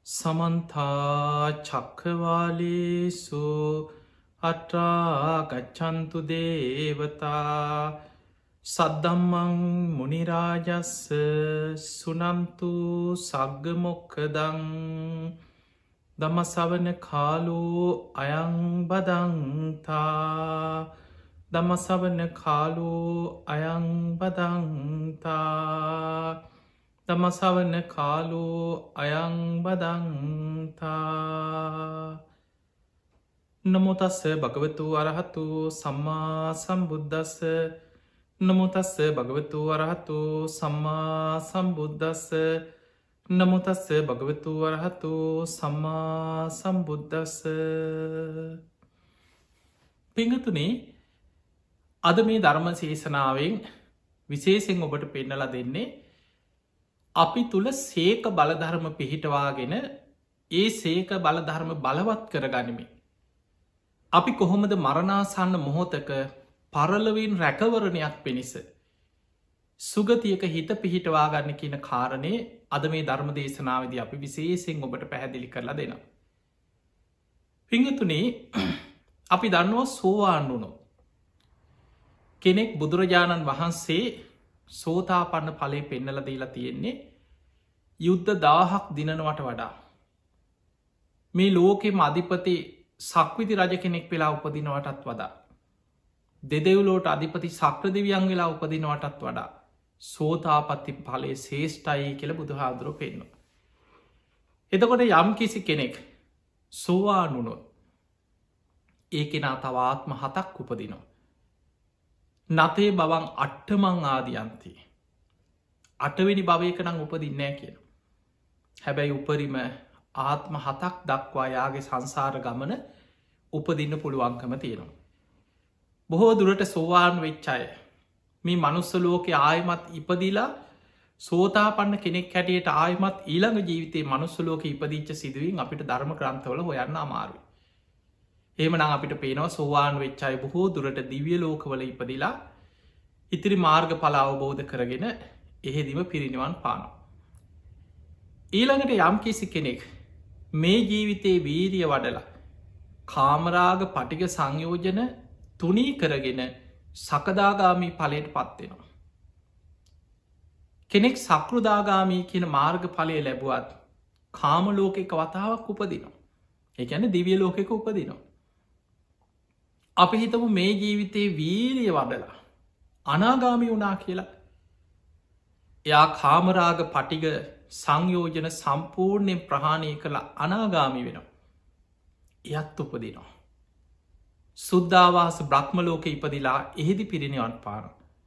සමන්තා චක්කවාලේසු අට්‍රාගච්චන්තු දේවතා සද්දම්මං මුනිරාජස්ස සුනන්තු සග්ගමොක්කදං දමසවන කාලෝ අයං බදන්තා දමසවන කාලෝ අයං බදන්තා තමසවන කාලෝ අයං බදන්තා නමුතස්ස භගවතු අරහතු සම්මා සම්බුද්ධස්ස නමුතස්ස භගවතු අරහතු සම්මා සම්බුද්ධස්ස නමුතස්ස භගවතු අරහතු සම්මා සම්බුද්ධස්ස පිංගතුනේ අද මේ ධර්ම ශේෂනාවෙන් විශේෂෙන් ඔබට පෙන්නලා දෙන්නේ අපි තුළ සේක බලධර්ම පිහිටවාගෙන ඒ සේක බලධර්ම බලවත් කර ගනිමින්. අපි කොහොමද මරණාසන්න මොහොතක පරලවින් රැකවරණයක් පිණිස. සුගතියක හිත පිහිටවා ගන්න කියන කාරණය අද මේ ධර්ම දේශනාවද අපි විශේෂෙන් ඔබට පැහැදිලි කරලා දෙනවා. පිංගතුනේ අපි දන්නවා සෝවාන් වුණු. කෙනෙක් බුදුරජාණන් වහන්සේ සෝතාපන්න ඵලය පෙන්නල දීලා තියෙන්නේ යුද්ධ 1000ක් දිනනවට වඩා. මේ ලෝකෙම අධිපති සක්විති රජ කෙනෙක් වෙලා උපදිනවටත් වඩා. දෙදෙව්ලෝට අධිපති සක්‍රදිවියන් වෙලා උපදිනවටත් වඩා. සෝතාපත්ති ඵලයේ ශේෂ්ඨයි කියල බුදුහාදුරුව පෙන්නවා. එතකොට යම් කිසි කෙනෙක් සෝවාන් වුණොත් ඒ කෙනා තවාත්ම 7ක් උපදිනවා. නතේ බවන් අට්ටමං ආදියන්ති. 8 වෙනි භවයක නම් උපදින්නෑ කියන. හැබැයි උපරිම ආත්ම 7ක් දක්වා යාගේ සංසාර ගමන උපදින්න පුළුවන්කම තියෙනවා. බොහෝ දුරට සෝවාන් වෙච්චාය මේ මනුස්ස ලෝකෙ ආයමත් ඉපදිලා සෝතාපන්න කෙනෙක් හැටියට ආයමත් ඊළඟ ජීවිතේ මනුස්ස ලෝක ඉපදිච්ච සිදුවින් අපිට ධර්ම ග්‍රන්ථවල හොයන්න අමාරුයි. එහෙමනම් අපිට පේනවා සෝවාන් වෙච්චාය බොහෝ දුරට දිව්‍ය ලෝකවල ඉපදිලා ඉතිරි මාර්ග ඵල අවබෝධ කරගෙන එහෙදිම පිරිනිවන් පානවා. ඊළඟට යම් කිසි කෙනෙක් මේ ජීවිතයේ වීරිය වඩලා කාමරාග පටික සංයෝජන තුනී කරගෙන සකදාගාමී ඵලයට පත්වෙනවා. කෙනෙක් සකෘදාගාමී කියන මාර්ග ඵලය ලැබුවත් කාම ලෝකෙක වතාවක් උපදිනවා. ඒ කියන්නේ දිව්‍ය ලෝකෙක උපදිනවා. අපි හිතමු මේ ජීවිතයේ වීරිය වඩලා අනාගාමී වුණා කියලා. එයා කාමරාග පටිග සංයෝජන සම්පූර්ණයෙන් ප්‍රහාණය කළ අනාගාමි වෙනවා. එයත් උපදිනවා. සුද්ධවාස බ්‍රහ්මලෝක ඉපදිලා එහෙදි පිරිනිවන් පාන.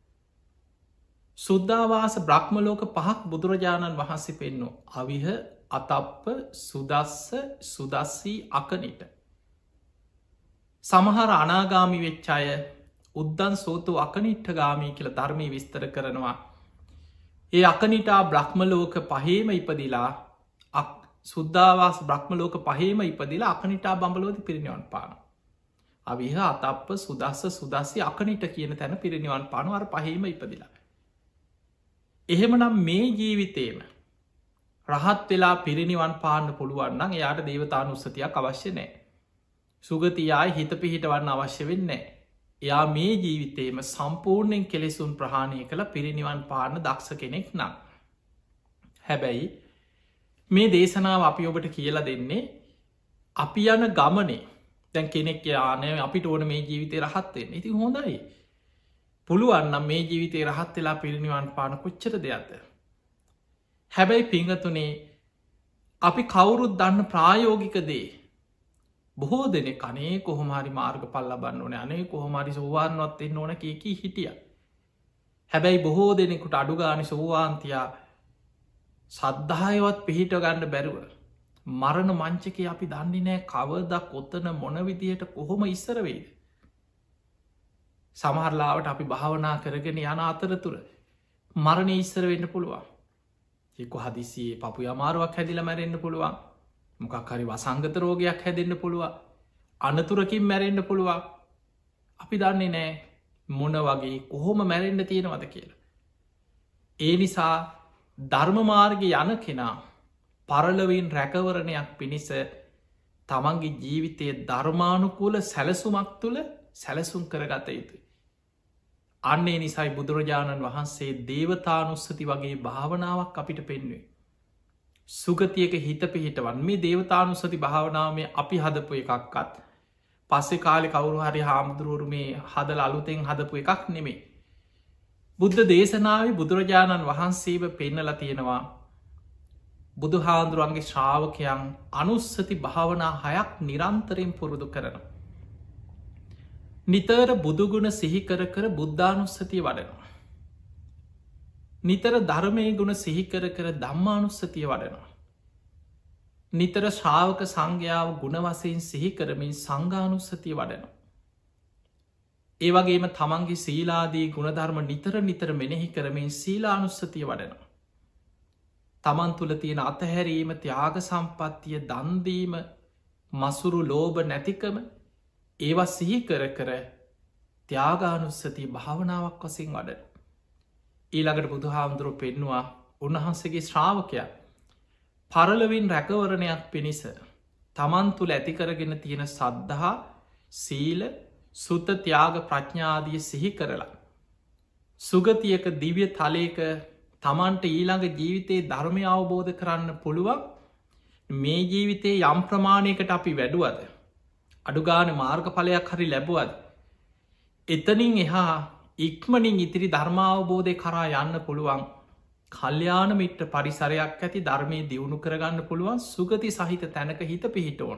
සුද්ධවාස බ්‍රහ්මලෝක 5ක් බුදුරජාණන් වහන්සේ පෙන්නු අවිහ අතප්ප සුදස්ස සුදස්සී අකනිට. සමහර අනාගාමි වෙච්චාය උද්දන් සෝතු අකනිට්ට ගාමී කියල ධර්මය විස්තර කරනවා. ඒ අකනිටා බ්‍රහ්මලෝක පහේම ඉපදිලා සුද්ධවාස බ්‍රහ්මලෝක පහේම ඉපදිලා අකනිටා බඹලෝධ පිරිනිවන් පාන. අවිහ අතප්ප සුදස්ස සුදස්සි අකනිට කියන තැන පිරිනිවන් පානුවර පහේම ඉපදිලා. එහෙමනම් මේ ජීවිතේම රහත් වෙලා පිරිනිවන් පාන්න පුළුවන්නම් එයාට දේවතානුස්සතියක් අවශ්‍ය නෑ. සුගතියායි හිත පිහිටවන්න අවශ්‍ය වෙන්නේ. එයා මේ ජීවිතේම සම්පූර්ණයෙන් කෙලෙසුන් ප්‍රහාණය කළ පිරිනිවන් පාන්න දක්ෂ කෙනෙක් නම්. හැබැයි මේ දේශනාව අපි ඔබට කියලා දෙන්නේ අපි යන ගමනේ දැන් කෙනෙක් යානය අපිට ඕන මේ ජීවිතය රහත්වෙන්න ඉති හොඳයි. පුළුවන්නම් මේ ජීවිතය රහත් වෙලා පිරිනිවන් පාන කොච්චර දෙයක්ද. හැබැයි පිංගතුනේ අපි කවුරුත් දන්න ප්‍රායෝගික දේ බොහෝ දෙනෙ කනේ කොහොමරි මාර්ග පල් ලබන්න ඕන අනේ කොහොමරි සෝවාන්වත් එන්න ඕන කියකි හිටිය. හැබැයි බොහෝ දෙනෙකුට අඩුගානි සෝවාන්තියා සද්ධායවත් පිහිට ගන්න බැරුව. මරණ මංචක අපි දන්නේ නෑ කවදක් ඔත්තන මොන විදියට කොහොම ඉස්සරවෙයිද. සමහරලාවට අපි භාවනා කරගෙන යන අතරතුර මරණ ඉස්සර වෙන්න පුළුවන්. එක්ක හදිසියේ පපු අමාරුවක් හැදිල මැරෙන්න්න පුළුවන්. මොකක් හරි වසංගත රෝගයක් හැදෙන්න්න පුළුවන්. අනතුරකින් මැරෙන්න්න පුළුවන්. අපි දන්නේ නෑ මොන වගේ කොහොම මැරෙන්න්න තියෙනවද කියලා. ඒ නිසා ධර්ම මාර්ග යන කෙනා පරලොවින් රැකවරණයක් පිණිස තමන්ගේ ජීවිතය ධර්මානුකූල සැලසුමක් තුළ සැලසුම් කරගත යුතුයි. අන්නේ නිසයි බුදුරජාණන් වහන්සේ දේවතානුස්සති වගේ භාවනාවක් අපිට පෙන්වේ. සුගතියක හිත පිහිටවන් මේ දේවතානුස්සති භාවනාවම අපි හදපු එකක්කත් පස්සෙ කාලෙ කවුරු හරි හාමුදුරුවරු මේ හදල අලුතෙන් හදපු එකක් නෙමේ. බුද්ධ දේශනාව බුදුරජාණන් වහන්සේව පෙන්නල තියෙනවා බුදු හාමුදුරුවන්ගේ ශ්‍රාවකයන් අනුස්සති භාවනා 6ක් නිරන්තරයෙන් පුරුදු කරන. නිතර බුදුගුණ සිහිකර කර බුද්ධානුස්සතිය වඩනවා. නිතර ධර්මය ගුණ සිහිකර කර ධම්මානුස්සතිය වඩනවා. නිතර ශ්‍රාවක සංඝයාව ගුණවසයෙන් සිහිකරමින් සංඝානුස්සතිය වඩනවා. ඒවගේම තමන්ගේ සීලාදී ගුණධර්ම නිතර නිතර මෙනෙහි කරමින් සීලානුස්සතිය වඩනවා. තමන් තුළ තියෙන අතහැරීම ත්‍යාග සම්පත්තිය දන්දීම මසුරු ලෝභ නැතිකම ඒවා සිහි කර කර ත්‍යාගානුස්සතිය භාවනාවක් වසින් වඩන. ඊළඟට බුදු හාමුදුරුව පෙන්නවා උන්වහන්සේගේ ශ්‍රාවකයක් පරලොවින් රැකවරණයක් පිණිස තමන් තුළ ඇතිකරගෙන තියෙන සද්ධහා සීල සුත ත්‍යාග ප්‍රඥාදිය සිහි කරලා. සුගතියක දිව්‍ය තලයක තමන්ට ඊළඟ ජීවිතයේ ධර්මය අවබෝධ කරන්න පුළුවන් මේ ජීවිතයේ යම් ප්‍රමාණයකට අපි වැඩුවද. අඩුගාන මාර්ගඵලයක් හරි ලැබුවද. එතනින් එහා ඉක්මනින් ඉතිරි ධර්මාවබෝධය කරා යන්න පුළුවන් කල්්‍යාන මිට්ට පරිසරයක් ඇති ධර්මය දියුණු කරගන්න පුළුවන් සුගති සහිත තැනක හිත පිහිටෝනු.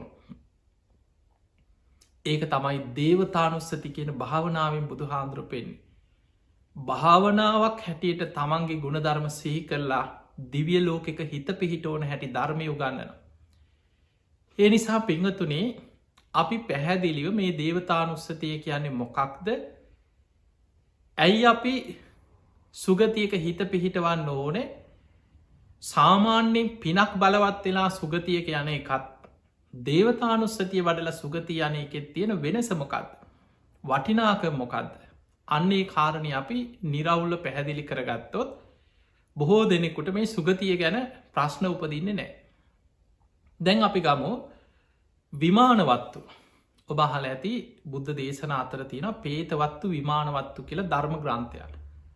ඒක තමයි දේවතානුස්සති කියන භාවනාවෙන් බුදු හාන්දුර පෙන්නේ. භාවනාවක් හැටියට තමන්ගේ ගුණධර්ම සිහි කරලා දිවිය ලෝකෙක හිත පිහිටෝන හැටි ධර්මය උගන්නන. ඒ නිසා පිංහතුනේ අපි පැහැදිලිව මේ දේවතානුස්සතිය කියන්නේ මොකක්ද ඇයි අපි සුගතියක හිත පිහිටවන්න ඕනේ සාමාන්‍යයෙන් පිනක් බලවත් වෙලා සුගතියක යන එකත් දේවතානුස්සතිය වඩල සුගතිය යන එකෙත් තියෙන වෙනස මොකක්ද වටිනාක මොකක්ද අන්නේ කාරණය අපි නිරවුල්ල පැහැදිලි කරගත්තොත් බොහෝ දෙනෙකුට මේ සුගතිය ගැන ප්‍රශ්න උපදින්න නෑ. දැන් අපි ගමු විමානවත්තු ඔබහල ඇති බුද්ධ දේශන අතර තියෙන පේතවත්තු විමානවත්තු කියල ධර්ම ග්‍රන්ථයක්.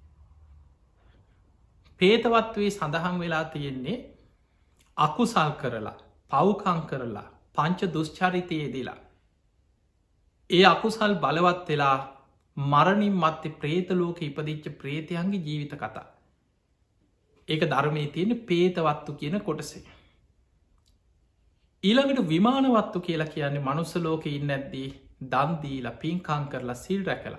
පේතවත්වේ සඳහන් වෙලා තියෙන්නේ අකුසල් කරලා පව්කං කරලා පංච දුෂ්චරිතයේ දෙලා. ඒ අකුසල් බලවත් වෙලා මරණින් මත්තේ ප්‍රේතලෝක ඉපදිච්ච ප්‍රේතයන්ගේ ජීවිත කතා. ඒක ධර්මය තියෙන පේතවත්තු කියන කොටසේ. ඊළඟට විමානවත්තු කියලා කියන්නේ මනුස්ස ලෝක ඉන්න ඇද්දී දන්දීලා පින්කං කරලා සිල් රැකලා.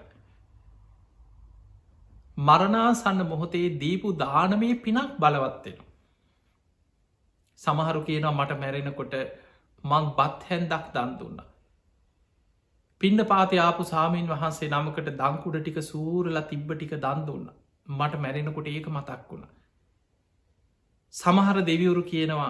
මරණාසන්න මොහොතේ දීපු දානමය පිනක් බලවත්වෙන. සමහරු කියනවා මට මැරෙනකොට මං බත් හැන්දක් දන් දුන්න. පින්න පාති ආපු සාමීන් වහන්සේ නමකට දංකුඩ ටික සූරලා තිබ්බ ටික දන් දුන්න. මට මැරෙනකොට ඒක මතක් වුණ. සමහර දෙවිවුරු කියනවා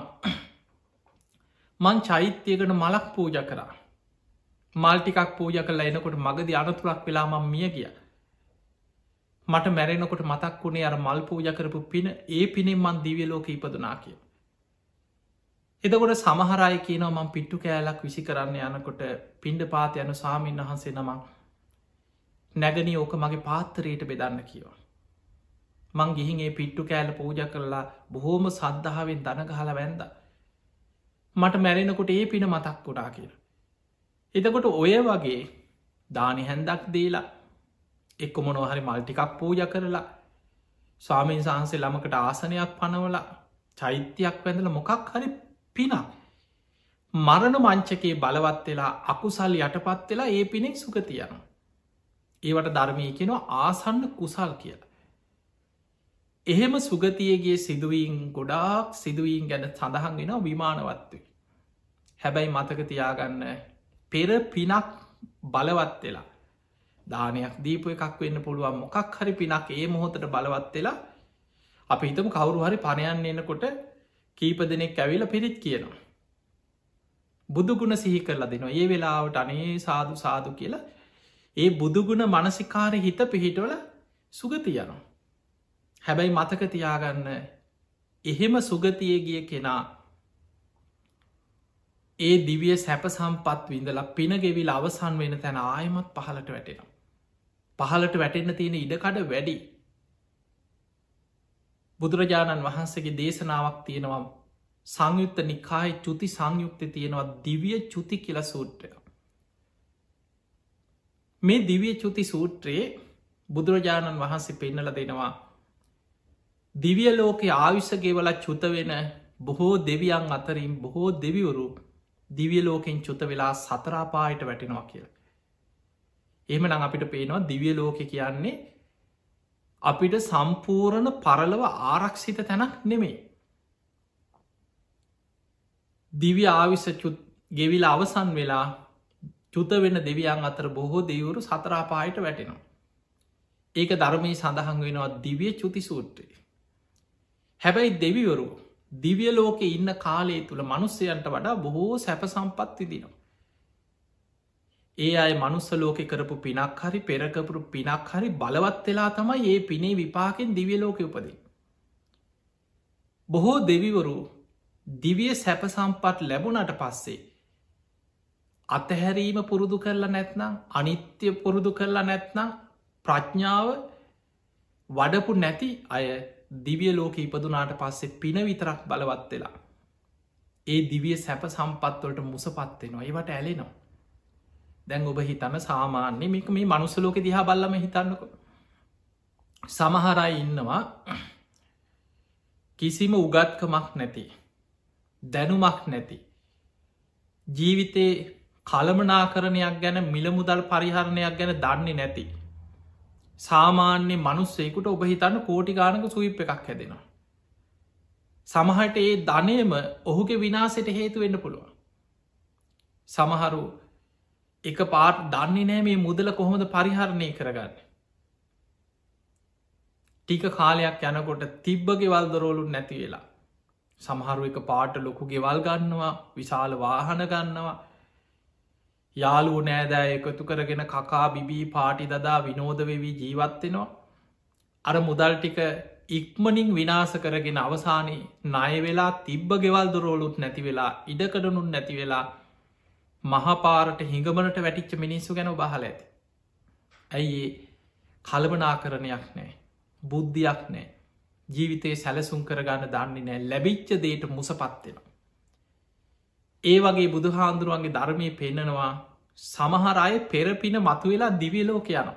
මං චෛත්‍යයකට මලක් පූජ කරා. මල්ටිකක් පූජ කරලා එනකොට මගද අනතුරක් වෙලා මං මිය ගිය. මට මැරෙනකොට මතක් වුණේ අර මල් පූජ කරපු පින ඒ පිනෙන් මන් දිවිය ලෝක ඉපදනා කිය. එතකොට සමහරයි කියනව මං පිට්ටු කෑලක් විසි කරන්න යනකොට පින්ඩ පාත යනු සාමීන් වහන්සේ නමක් නැගනී ඕක මගේ පාත්තරයට බෙදන්න කියව. මං ගිහින් ඒ පිට්ටු කෑල පූජ කරලා බොහෝම සද්ධාවෙන් දනගහල වැන්ද. මට මැරෙනකොට ඒ පින මතක් කොටා කියල. එතකොට ඔය වගේ දානි හැන්දක් දීලා එක්ක මොනොහරි මල්ටිකක් පූජ කරලා ස්වාමීන් සහන්සේ ළමකට ආසනයක් පනවලා චෛත්‍යයක් වැඳල මොකක් හරි පිනක් මරණ මංචකේ බලවත් වෙලා අකුසල් යටපත් වෙලා ඒ පිනෙක් සුගතියන. ඒවට ධර්මය කෙනවා ආසන්න කුසල් කියලා. එහෙම සුගතියගේ සිදුවීන් ගොඩාක් සිදුවීන් ගැන සඳහන් වෙන විමානවත්වයි. හැබැයි මතක තියාගන්න පෙර පිනක් බලවත් වෙලා දානයක් දීපු එකක් වෙන්න පුළුවන් මොකක් හරි පිනක් ඒ මොහොතට බලවත් වෙලා අපි හිතම කවුරු හරි පණයන්න එන්නකොට කීප දෙනෙක් ඇවිල පිරිත් කියනවා. බුදුගුණ සිහි කරලා දෙනවා ඒ වෙලාවට අනේ සාදු සාදු කියලා ඒ බුදුගුණ මනසිකාර හිත පිහිටවල සුගතියනවා. හැබැයි මතක තියාගන්න එහෙම සුගතිය ගිය කෙනා ඒ දිවිය සැප සම්පත් විඳලා පිනගෙවිල් අවසන් වෙන තැන ආයමත් පහලට වැටෙනවා. පහලට වැටෙන්න තියෙන ඉඩකඩ වැඩි. බුදුරජාණන් වහන්සේගේ දේශනාවක් තියෙනවා සංයුත්ත නිකායි චුති සංයුක්ත තියෙනවා දිවිය චුති කියල සූත්‍රය. මේ දිවිය චුති සූත්‍රයේ බුදුරජාණන් වහන්සේ පෙන්නල දෙනවා දිවිය ලෝකෙ ආවිශ්‍යගේවල චුත වෙන බොහෝ දෙවියන් අතරින් බොහෝ දෙවිවරු දිවිය ලෝකෙන් චුත වෙලා සතරාපායට වැටෙනවා කියලා. එහෙම නං අපිට පේනවා දිවිය ලෝක කියන්නේ අපිට සම්පූර්ණ පරලව ආරක්ෂිත තැනක් නෙමේ. දිව්‍ය ආවිස ගෙවිල අවසන් වෙලා චුත වෙන දෙවියන් අතර බොහෝ දෙවරු සතරාපායට වැටෙනවා. ඒක ධර්මී සඳහන් වෙනවා දිවිය චුති සූත්‍රයේ. හැබැයි දෙවිවරු දිවිය ලෝකෙ ඉන්න කාලය තුළ මනුස්සයන්ට වඩා බොහෝ සැප සම්පත් විදිනවා. ඒ අය මනුස්ස ලෝකෙ කරපු පිනක් හරි පෙරකපුරු පිනක් හරි බලවත් වෙලා තමයි ඒ පිනේ විපාකෙන් දිවිය ලෝකෙ උපදී. බොහෝ දෙවිවරු දිවිය සැප සම්පත් ලැබුණට පස්සේ අතහැරීම පුරුදු කරලා නැත්නම් අනිත්‍ය පුරුදු කරලා නැත්නම් ප්‍රඥාව වඩපු නැති අය දිවිය ලෝක ඉපදුනාට පස්සේ පින විතරක් බලවත් වෙලා ඒ දිවිය සැප සම්පත්වලට මුසපත්වෙනවා ඒවට ඇලෙනවා. දැන් ඔබ හිතන්න සාමාන්‍ය මේක මේ මනුස්සලෝක දිහා බල්ලම හිතන්නක සමහරයි ඉන්නවා කිසිම උගත්කමක් නැති දැනුමක් නැති ජීවිතේ කළමනාකරණයක් ගැන මිලමුදල් පරිහරණයක් ගැන දන්නේ නැති සාමාන්‍ය මනුස්සෙකුට ඔබ හිතන්න කෝටි ගානක සුවිප් එකක් හැදෙනවා. සමහට ඒ ධනයම ඔහුගේ විනාසට හේතු වෙන්න පුළුවන්. සමහරු එක පාට දන්නේ නෑ මේ මුදල කොහොමද පරිහරණය කරගන්න. ටික කාලයක් යනකොට තිබ්බ ගෙවල් දරෝලු නැති වෙලා. සමහරු එක පාට ලොකු ගෙවල් ගන්නවා විශාල වාහන ගන්නවා යාලුව නෑදෑ එකතු කරගෙන කකා බිබී පාටි දදා විනෝදවෙවී ජීවත්වෙනවා. අර මුදල් ටික ඉක්මනින් විනාස කරගෙන අවසානයේ ණය වෙලා තිබ්බ ගෙවල් දොරෝලුත් නැති වෙලා ඉඩකඩනුන් නැති වෙලා මහපාරට හිඟමනට වැටිච්ච මිනිස්සු ගැන බහල ඇති. ඇයි කල්පනා කරණයක් නෑ බුද්ධියක් නෑ ජීවිතයේ සැලසුම් කරගන්න දන්නේ නෑ ලැබිච්ච දේට මුසපත්වෙනවා. ඒ වගේ බුදුහාන්දුරුවන්ගේ ධර්මය පෙන්නනවා සමහරය පෙරපින මතුවෙලා දිවියලෝක යනවා.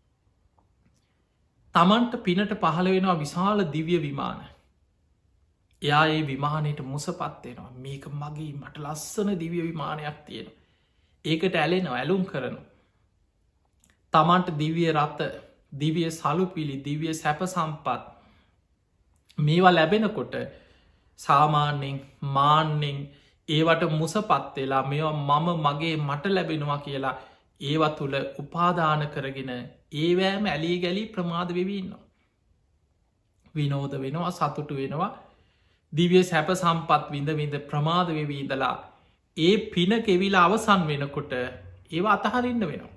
තමන්ට පිනට පහළ වෙනවා විශාල දිව්‍ය විමාන. එයා ඒ විමානයට මුසපත්වෙනවා මේක මගේ මට ලස්සන දිවිය විමානයක් තියෙන. ඒකට ඇලෙනවා ඇලුම් කරනු. තමන්ට දිවිය රත්ත දිවිය සලුපිලි දිවිය සැප සම්පත් මේවා ලැබෙනකොට සාමාන්‍යෙන් මාන්‍යෙන් ඒවට මුසපත් වෙලා මේවා මම මගේ මට ලැබෙනවා කියලා ඒවා තුළ උපාදාන කරගෙන ඒවෑම ඇලී ගැලී ප්‍රමාද වෙවීන්නවා. විනෝද වෙනවා සතුටු වෙනවා දිවිය සැප සම්පත් විඳ විඳ ප්‍රමාද වෙවීදලා ඒ පින කෙවිලා අවසන් වෙනකොට ඒවා අතහරින්න වෙනවා.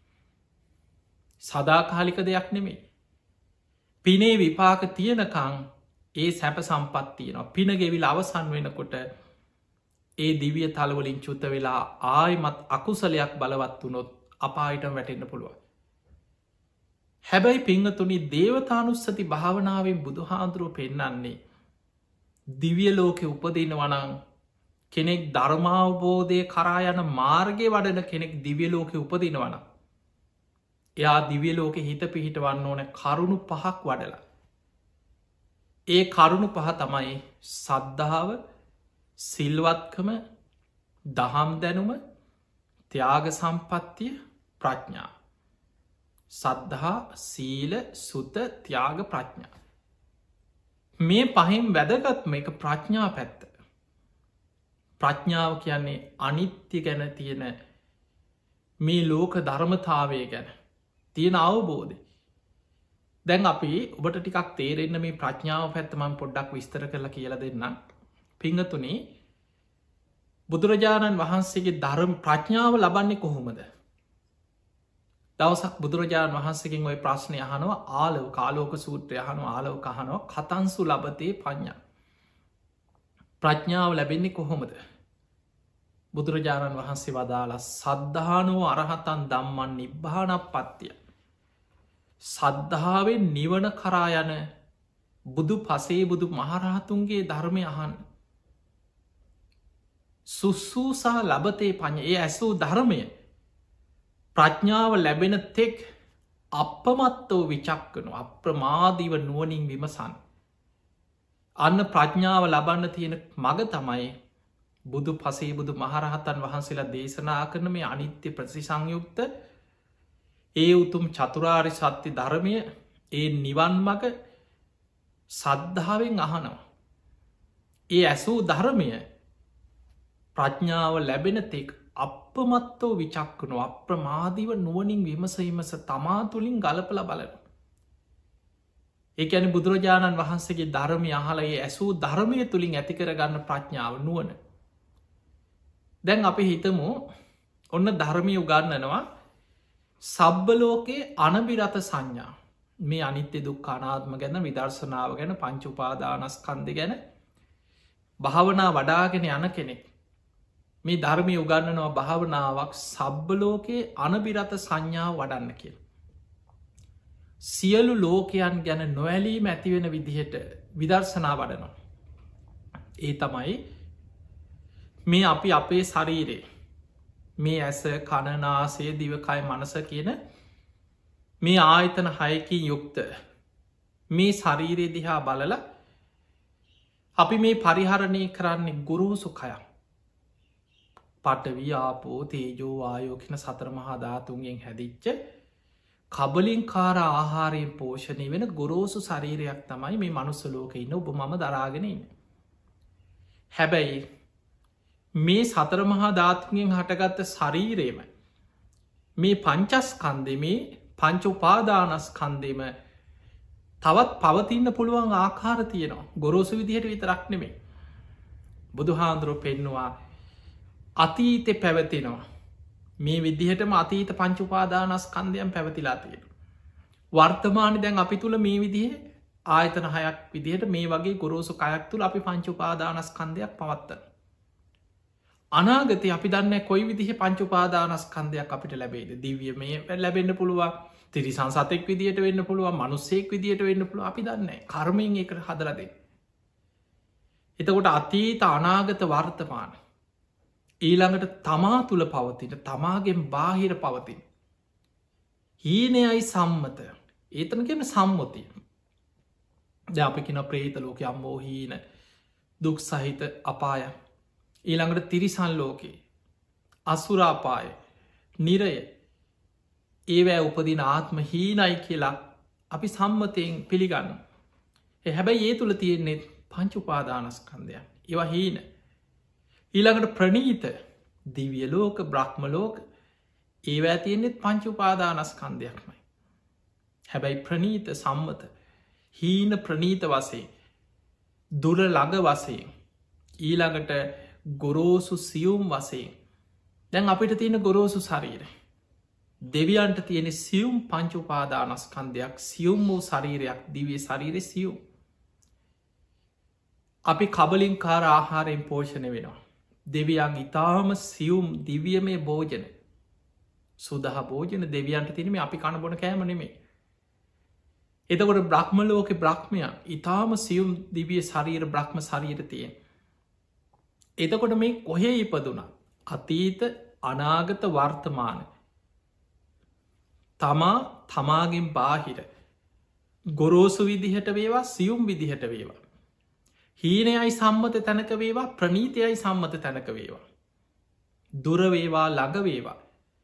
සදාකාලික දෙයක් නෙමේ. පිනේ විපාක තියෙනකං ඒ සැප සම්පත් තියෙනවා පින ගෙවිල් අවසන් වෙනකොට ඒ දිවිය තලවලින් චුත්ත වෙලා ආයමත් අකුසලයක් බලවත් වනොත් අපායිට වැටෙන්න්න පුළුවන්. හැබැයි පිංහතුනි දේවතානුස්සති භාවනාවෙන් බුදුහාන්දුරුව පෙන්නන්නේ දිවිය ලෝකෙ උපදින්න වනං කෙනෙක් ධර්මාවබෝධය කරා යන මාර්ගය වඩන කෙනෙක් දිවිය ලෝකෙ උපදින වන. එයා දිවිය ලෝකෙ හිත පිහිට වන්න ඕන කරුණු පහක් වඩලා. ඒ කරුණු පහ තමයි සද්ධාව සිල්වත්කම දහම් දැනුම ත්‍යාග සම්පත්තිය ප්‍රඥා සද්ධහා සීල සුත ත්‍යාග ප්‍රඥා මේ පහෙන් වැදගත්ම එක ප්‍රඥා පැත්ත. ප්‍රඥාව කියන්නේ අනිත්‍ය ගැන තියෙන මේ ලෝක ධර්මතාවය ගැන තියෙන අවබෝධය. දැන් අපි ඔබට ටිකක් තේරෙන්න මේ ප්‍රඥාව පැත්තමන් පොඩ්ඩක් විස්තර කරලා කියල දෙන්නම්. පිංහතුනේ බුදුරජාණන් වහන්සේගේ ධර්ම ප්‍රඥාව ලබන්නේ කොහොමද. දවසක් බුදුරජාණන් වහන්සකින් ඔය ප්‍රශ්නය අහනවා ආලව කාලෝක සූත්‍රය අහනු ආලව කහනෝ කතන්සු ලබතේ පඥා ප්‍රඥාව ලැබෙන්නේ කොහොමද. බුදුරජාණන් වහන්සේ වදාළ සද්ධානෝ අරහතන් දම්මන් නිබ්භානක් පත්තිය. සද්ධාවෙන් නිවන කරා යන බුදු පසේ බුදු මහරහතුන්ගේ ධර්මය අහන්න. සුස්සූසා ලබතේ පඥ ඒ ඇසූ ධර්මය ප්‍රඥාව ලැබෙන තෙක් අපමත්තෝ විචක්කනු අප්‍රමාදීව නුවනින් විමසන්. අන්න ප්‍රඥාව ලබන්න තියෙන මග තමයි බුදු පසේ බුදු මහරහතන් වහන්සේලා දේශනා කරන මේ අනිත්‍ය ප්‍රතිසංයුක්ත ඒ උතුම් චතුරාරි සත්‍ය ධර්මය ඒ නිවන් මග සද්ධාවෙන් අහනවා. ඒ ඇසූ ධර්මය ප්‍රඥාව ලැබෙන තෙක් අපමත්තෝ විචක්කනු අප්‍රමාදීව නුවනින් විමසීමස තමා තුළින් ගලපල බලන. ඒඇන බුදුරජාණන් වහන්සේගේ ධර්මය අහලයේ ඇසූ ධර්මය තුළින් ඇතිකර ගන්න ප්‍රඥාව නුවන. දැන් අපි හිතමු ඔන්න ධර්මය උගන්නනවා සබ්බලෝකයේ අනබිරත සංඥා මේ අනිත්‍ය දුක් අනාත්ම ගැන විදර්ශනාව ගැන පංචුපාදානස්කන්දය ගැන භාවනා වඩාගෙන යන කෙනෙක්. මේ ධර්මය උගන්නනවා භාවනාවක් සබ්බලෝකයේ අනබිරත සංඥාව වඩන්න කියල. සියලු ලෝකයන් ගැන නොවැලීම ඇතිවෙන විදිහට විදර්ශනා වඩනවා. ඒ තමයි මේ අපි අපේ ශරීරයේ මේ ඇස කණනාසේ දිවකය මනස කියන මේ ආයතන හයකින් යුක්ත මේ ශරීරයේ දිහා බලල අපි මේ පරිහරණය කරන්නේ ගුරුහුසු කයක්. පටවියාපෝ තේජෝ ආයෝකන සතර මහාධාතුන්ගෙන් හැදිච්ච කබලින් කාර ආහාරයෙන් පෝෂණය වෙන ගොරෝසු ශරීරයක් තමයි මේ මනුස්සලෝක ඉන්න ඔබ මම දරාගෙනන්න. හැබැයි මේ සතර මහා ධාතුන්ගෙන් හටගත්ත ශරීරයම මේ පංචස්කන්දෙ මේ පංච උපාදානස්කන්දෙම තවත් පවතින්න පුළුවන් ආකාර තියෙනවා ගොරෝසු විදිහට විතරක් නෙමේ. බුදුහාන්දුරුව පෙන්නවා අතීතෙ පැවතිනවා මේ විදිහටම අතීත පංචුපාදානස්කන්දයන් පැවතිලා තියෙන. වර්තමාන දැන් අපි තුළ මේ විදිහ ආයතන හයක් විදිහට මේ වගේ ගොරෝසු කයක් තුළ අපි පංචුපාදානස්කන්දයක් පවත්තන. අනාගතය අපි දන්න කොයි විදිහ පංචුපාදානස්කන්දයක් අපිට ලැබේද දිවිය මේ ලැබෙන්න්න පුළුවන් තිරිසන් සතෙක් විදිහට වෙන්න පුළුවන් මනුස්සෙක් විදිහට වෙන්න පුළුව අපි දන්න කර්මයෙන් එකට හදලදේ. එතකොට අතීත අනාගත වර්තමාන ඊළඟට තමා තුළ පවතින තමාගෙන් බාහිර පවතින්. හීනයයි සම්මත ඒතන කියන සම්මතිය ද අපි කින ප්‍රේත ලෝක අම්මෝ හීන දුක් සහිත අපාය ඊළඟට තිරිසන් ලෝකයේ අසුරාපාය නිරය ඒවෑ උපදින ආත්ම හීනයි කියලා අපි සම්මතයෙන් පිළිගන්න. හැබැයි ඒ තුළ තියෙන්නේ පංචුපාදානස්කන්දයන් ඒවා හීන ඊළඟට ප්‍රනීත දිවියලෝක බ්‍රහ්මලෝක ඒවෑ තියෙන්නෙත් පංචුපාදානස්කන්දයක්මයි. හැබැයි ප්‍රනීත සම්මත හීන ප්‍රනීත වසේ දුර ළඟ වසයෙන් ඊළඟට ගොරෝසු සියුම් වසේ දැන් අපිට තියෙන ගොරෝසු ශරීර දෙවියන්ට තියෙන සියුම් පංචුපාදානස්කන්දයක් සියුම් වූ ශරීරයක් දිවිය ශරීර සියුම් අපි කබලින් කාර ආහාරයෙන් පෝෂණය වෙනවා. දෙවියන් ඉතාම සියුම් දිවියමේ භෝජන සුදහ භෝජන දෙවියන්ට තිනීම අපි කණබොන කෑම නෙමේ. එතකොට බ්‍රහ්මලෝක බ්‍රහ්මය ඉතාම සියුම් දිවිය ශරීර බ්‍රහ්ම ශරීර තියෙන්. එතකොට මේ කොහේ ඉපදුනා අතීත අනාගත වර්තමාන තමා තමාගෙන් බාහිර ගොරෝසු විදිහට වේවා සියුම් විදිහට වේවා. හීනයයි සම්මත තැනක වේවා ප්‍රනීතයයි සම්මත තැනක වේවා. දුරවේවා ළඟවේවා.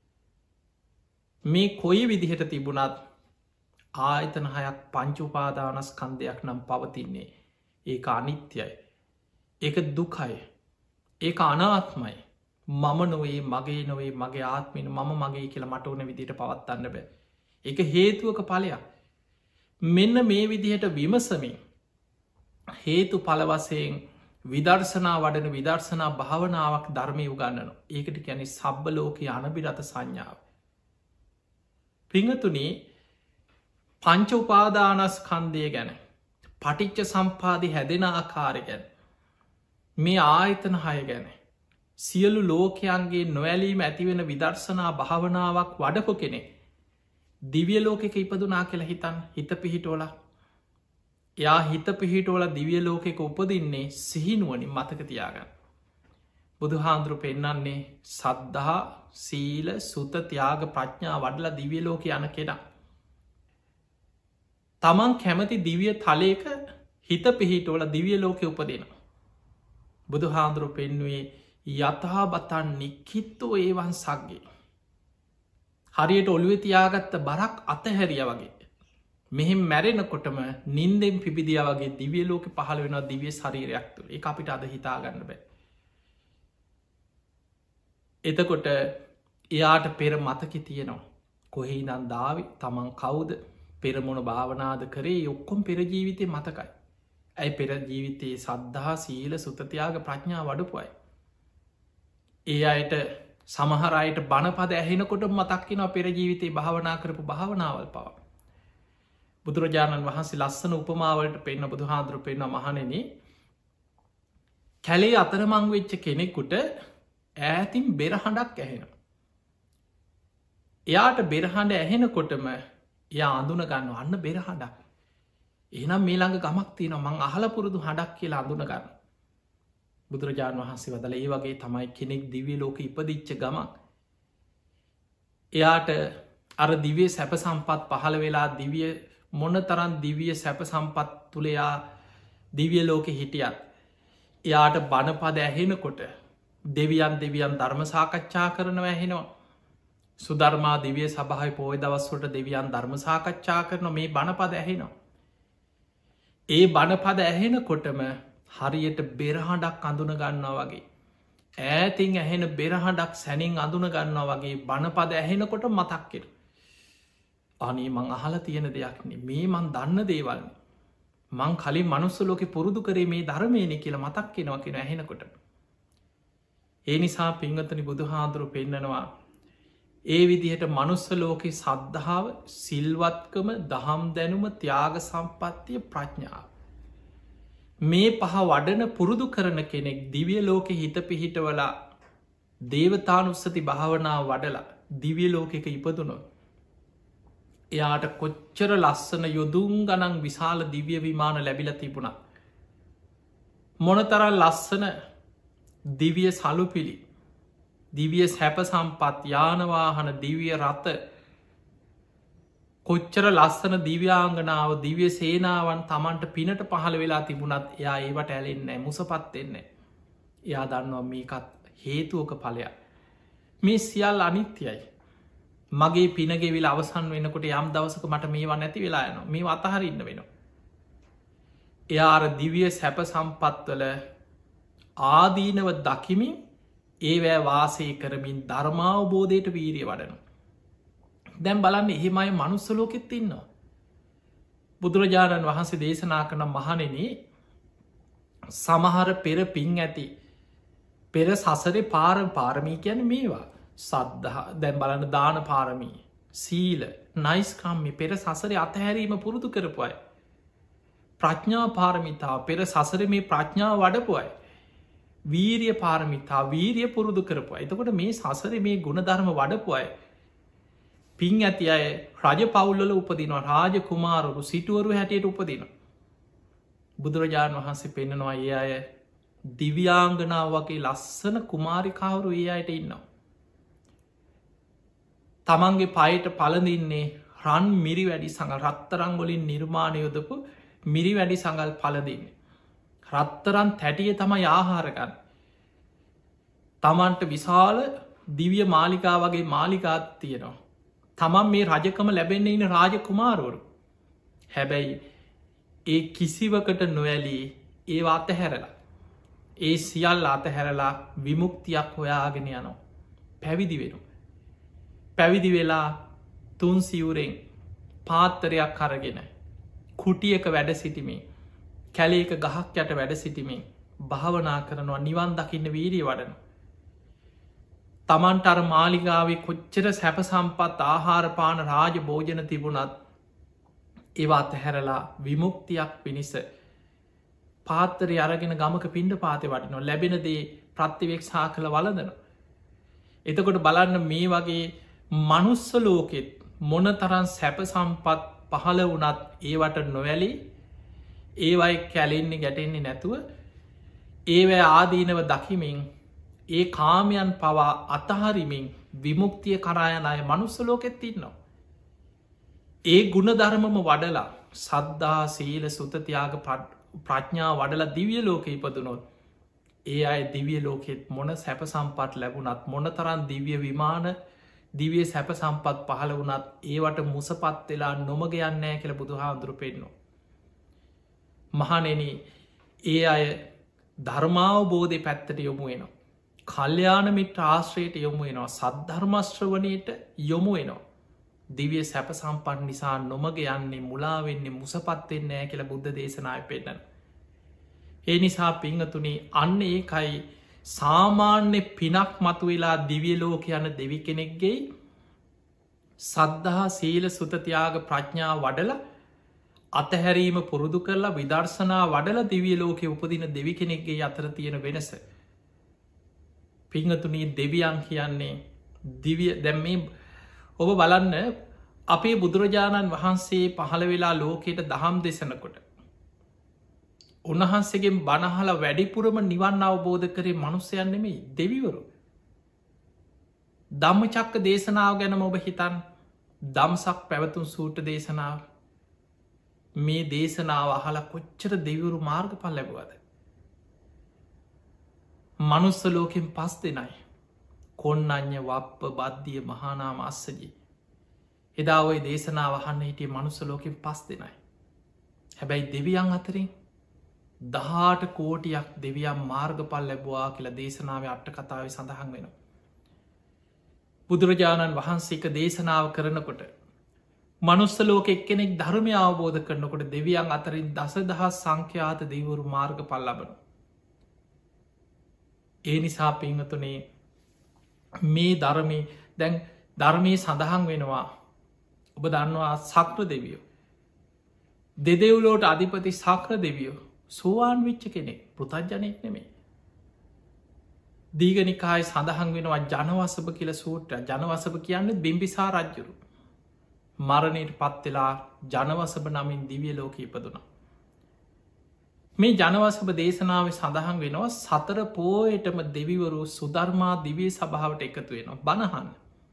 මේ කොයි විදිහට තිබුණත් ආයතන හයක් පංචුපාදානස්කන්දයක් නම් පවතින්නේ ඒක අනිත්‍යයි. ඒක දුකයි. ඒක අනාත්මයි. මම නොවේ මගේ නොවේ මගේ ආත්මෙන මම මගේ කියලා මට ඕන විදිට පවත්වන්න බෑ. එක හේතුවක පලයක්. මෙන්න මේ විදිහට විමසමින් හේතු පලවසයෙන් විදර්ශනා වඩන විදර්ශනා භාවනාවක් ධර්මය උගන්නන ඒකට ගැන සබ්බලෝක අනබිරත සංඥාව. පිංහතුනේ පංච උපාදානස්කන්දය ගැන පටිච්ච සම්පාදි හැදෙන ආකාරය ගැන මේ ආයතන හය ගැන සියලු ලෝකයන්ගේ නොවැලීම ඇතිවෙන විදර්ශනා භාවනාවක් වඩපු කෙනෙ දිවිය ලෝකෙක ඉපදුනා කියලා හිතන් හිත පිහිටෝල යා හිත පිහිටෝල දිවිය ලෝකෙක උපදින්නේ සිහිනුවනින් මතකතියාගන්න. බුදු හාන්දුරු පෙන්නන්නේ සද්ධහා සීල සුත තියාග ප්‍රඥා වඩලා දිවිය ලෝක යන කෙනා. තමන් කැමති දිවිය තලයක හිත පිහිටෝල දිවිය ලෝකෙ උපදිනවා. බුදු හාන්දුරු පෙන්නුවේ යතහා බතන් නික්කිත්තෝ ඒවන් සක්ගේ. හරියට ඔළුවෙ තියාගත්ත බරක් අතහැරිය වගේ. මෙහෙම මැරෙනකොටම නින්දෙන් පිබිදිය වගේ දිවිය ලෝක පහළ වෙන දිවිය ශරීරයක් තුළ ඒ අපිට අද හිතාගන්න බෑ. එතකොට එයාට පෙර මතකි තියෙනවා. කොහෙහි නන් දාවි තමන් කවුද පෙරමුණ භාවනාද කරේ ඔක්කොම් පෙරජීවිතය මතකයි. ඇයි පෙරජීවිතයේ සද්ධහා සීල සුතතියාග ප්‍රඥා වඩපුයි. ඒ අයට සමහරයට බණපද ඇහෙනකොට මතක්කින පෙරජීවිතයේ භාවනා කරපු භාවනාවල් පවා. බුදුරජාණන් වහන්සේ ලස්සන උපමාවලට පෙන්න්න බුදු හාදුරු පෙන්න්න මහනෙන කැලේ අතරමං වෙච්ච කෙනෙකුට ඈතින් බෙරහඬක් ඇහෙනවා. එයාට බෙරහඬ ඇහෙනකොටම එයා අඳුන ගන්න අන්න බෙරහඬක්. එනම් මේ ළඟ ගමක් තියෙන මං අහලපුරුදු හඬක් කියලා අඳුන ගන්න. බුදුරජාණන් වහන්සේ වදල ඒ වගේ තමයි කෙනෙක් දිවිය ලෝක ඉපදිච්ච ගමක්. එයාට අර දිවිය සැප සම්පත් පහළ වෙලා දිවිය මොන තරන් දිවිය සැප සම්පත් තුළයා දිවිය ලෝකෙ හිටියත්. එයාට බණපද ඇහෙනකොට දෙවියන් ධර්ම සාකච්ඡා කරනව ඇහෙනවා. සුධර්මා දිවිය සභහයි පෝය දවස්වට දෙවියන් ධර්ම සාකච්ඡා කරන මේ බණපද ඇහෙනවා. ඒ බණපද ඇහෙනකොටම හරියට බෙරහඬක් අඳුන ගන්නවා වගේ. ඈතින් ඇහෙන බෙරහඬක් සැනින් අඳුන ගන්නවා වගේ බණපද ඇහෙනකොට මතක්කෙන. අනේ මං අහල තියෙන දෙයක්න මේ මන් දන්න දේවල්න. මං කලින් මනුස්සලෝක පුරුදු කරේ මේ ධර්මයන කියලා මතක් කෙනවා කියෙන ඇහෙනකොට. ඒ නිසා පිංගතනි බුදු හාදුරු පෙන්නනවා. ඒ විදිහට මනුස්සලෝක සද්ධාව සිල්වත්කම දහම් දැනුම ත්‍යාග සම්පත්තිය ප්‍රඥාව. මේ පහ වඩන පුරුදු කරන කෙනෙක් දිවිය ලෝකෙ හිත පිහිටවලා දේවතානුස්සති භාවනාව වඩලා දිවිය ලෝකෙක ඉපදුනොත්. එයාට කොච්චර ලස්සන යොදුම් ගනන් විශාල දිවිය විමාන ලැබිල තිබුණා. මොනතරල් ලස්සන දිවිය සලුපිලි දිවිය සැප සම්පත් යානවාහන දිවිය රත කොච්චර ලස්සන දිව්‍යාංගනාව දිවිය සේනාවන් තමන්ට පිනට පහළ වෙලා තිබුණත් එයා ඒවට ඇලෙන්නේ මුසපත් එන්නේ. එයා දන්නවා මේකත් හේතුවක පලයක්. මේ සියල් අනිත්‍යයි. මගේ පිනගෙවිල් අවසන් වෙනකොට යම් දවසක මට මේවා නැති වෙලා යන මේ අතහරඉන්න වෙන. එයාර දිවිය සැප සම්පත්වල ආදීනව දකිමින් ඒවෑ වාසය කරමින් ධර්මාවබෝධයට වීරිය වඩන. දැම් බලන්න එහෙමයි මනුස්සලෝකෙත් ඉන්නවා. බුදුරජාණන් වහන්සේ දේශනා කරන මහනෙන සමහර පෙර පින් ඇති පෙර සසරේ පාරමී කියන මේවා සද්ධහ දැම් බලන්න දාන පාරමී සීල නයිස්කම්මි පෙර සසර අතහැරීම පුරුදු කරපුයි. ප්‍රඥා පාරමිතා පෙර සසර මේ ප්‍රඥාව වඩපුයි. වීරිය පාරමිතා වීරිය පුරුදු කරපු එතකොට මේ සසර මේ ගුණධර්ම වඩපුයි. පින් ඇති අය රජ පවුල්ල උපදිනවා රාජ කුමාරුරු සිටුවරු හැටියට උපදින. බුදුරජාණන් වහන්සේ පෙන්න්නනවා ඒ අය දිව්‍යාංගනාව වගේ ලස්සන කුමාරිකාවරු ඒ අයට ඉන්නවා. තමන්ගේ පයට පලඳන්නේ රන් මිරි වැඩි සඟල් රත්තරංගොලින් නිර්මාණයොදපු මිරි වැඩි සඟල් පලදන්නේ. රත්තරන් තැටිය තම ආහාරගන්න. තමන්ට විශාල දිවිය මාලිකා වගේ මාලිකාත් තියෙනවා. තමන් මේ රජකම ලැබෙන්නේ ඉන්න රාජකුමාරුවරු. හැබැයි ඒ කිසිවකට නොවැලී ඒ අතහැරලා. ඒ සියල් අතහැරලා විමුක්තියක් හොයාගෙන යනවා. පැවිදි වෙන. පැවිදි වෙලා තුන් සිවුරෙන් පාත්තරයක් කරගෙන කුටියක වැඩ සිටිමින් කැලේක ගහක් යට වැඩ සිටිමින් භාවනා කරනවා නිවන් දකින්න වීරිය වඩන. තමන්ට අර මාලිගාවේ කොච්චර සැප සම්පත් ආහාරපාන රාජ භෝජන තිබුණත් ඒවා අතහැරලා විමුක්තියක් පිණිස පාත්තරය අරගෙන ගමක පිණ්ඩ පාතය වටිනවා ලැබෙනදේ ප්‍රත්තිවේක්ෂා කළ වලදන. එතකොට බලන්න මේ වගේ මනුස්ස ලෝකෙත් මොන තරන් සැප සම්පත් පහළ වනත් ඒවට නොවැලි ඒවයි කැලෙන්නේ ගැටෙන්නේ නැතුව ඒවැ ආදීනව දකිමින් ඒ කාමයන් පවා අතහරිමින් විමුක්තිය කරායන අය මනුස්ස ලෝකෙත් ඉන්නවා. ඒ ගුණ ධර්මම වඩලා සද්ධා සීල සුතතියාග ප්‍රඥා වඩලා දිවිය ලෝක ඉපදුනොත් ඒ අය දිවිය ලෝකෙත් මොන සැප සම්පත් ලැබුණත් මොන තරන් දිවිය විමාන දිවිය සැප සම්පත් පහළ වනත් ඒවට මුසපත් වෙලා නොමග යන්නෑ කියල බුදු හාන්දුරු පෙන්නවා. මහනෙන ඒ අය ධර්මාවබෝධය පැත්තට යොමු වෙනවා. කල්්‍යාන මිට ආශ්‍රයට යොමු වෙනවා. සද්ධර්මශ්‍රවනයට යොමු වෙනවා. දිවිය සැප සම්පන් නිසා නොමග යන්නේ මුලාවෙන්නේ මුසපත්වෙන්න නෑ කියල බුද්ධ දේශනාය පෙන්නන. ඒ නිසා පිංහතුනි අන්න ඒකයි සාමාන්‍ය පිනක් මතු වෙලා දිවිය ලෝක යන දෙවි කෙනෙක්ගේ සද්ධහා සීල සුතතියාග ප්‍රඥා වඩල අතහැරීම පුරුදු කරලා විදර්ශනා වඩල දිවිය ලෝකෙ උපදින දෙවි කෙනෙක්ගේ අතර තියෙන වෙනස. පිංහතුනී දෙවියන් කියන්නේ දිවිය දැම්මේ ඔබ බලන්න අපේ බුදුරජාණන් වහන්සේ පහළ වෙලා ලෝකයට දහම් දෙසනකොට. උන්වහන්සේගේ බණහල වැඩිපුරම නිවන් අවබෝධ කරේ මනුස්සයන් නෙමෙයි දෙවිවරු. ධම්මචක්ක දේශනාව ගැනම ඔබ හිතන් දම්සක් පැවතුන් සූට දේශනාව මේ දේශනාව අහලා කොච්චර දෙවිවරු මාර්ග පල් ලැබුවද. මනුස්ස ලෝකෙන් පස් දෙනයි. කොන්නඥ වප්ප බද්ධිය මහානාම අස්සජී. එදා ඔය දේශනාව අහන්න හිටිය මනුස්ස ලෝකෙන් පස් දෙනයි. හැබැයි දෙවියන් අතරින් 18 කෝටියක් දෙවියම් මාර්ග පල් ලැබවා කියලා දේශනාව අට්ට කතාව සඳහන් වෙන. බුදුරජාණන් වහන්සේක දේශනාව කරනකොට මනුස්ස ලෝක එක්කෙනෙක් ධර්මය අවබෝධ කරනකොට දෙවියන් අතරින් දසදහස් සංඛ්‍යාත දෙවරු මාර්ග පල් ලබන. ඒ නිසා පිංහතුනේ මේ ධර්මී දැන් ධර්මී සඳහන් වෙනවා ඔබ දන්නවා සක්‍ර දෙවියෝ. දෙදෙව්ලෝට අධිපති සක්‍ර දෙවියෝ සෝවාන් විච්ච කෙනෙක් පෘතජ්ජනයෙක් නෙමේ. දීගනිකායි සඳහන් වෙනවා ජනවසභ කියල සූට්‍ර ජනවසභ කියන්න බිම්බිසා රජ්ජුරු. මරණයට පත්වෙලා ජනවසභ නමින් දිවිය ලෝක ඉපදුනා. මේ ජනවසභ දේශනාව සඳහන් වෙනවා සතර පෝයටම දෙවිවරු සුධර්මා දිවිය සභාවට එකතු වෙනවා බණහන්න.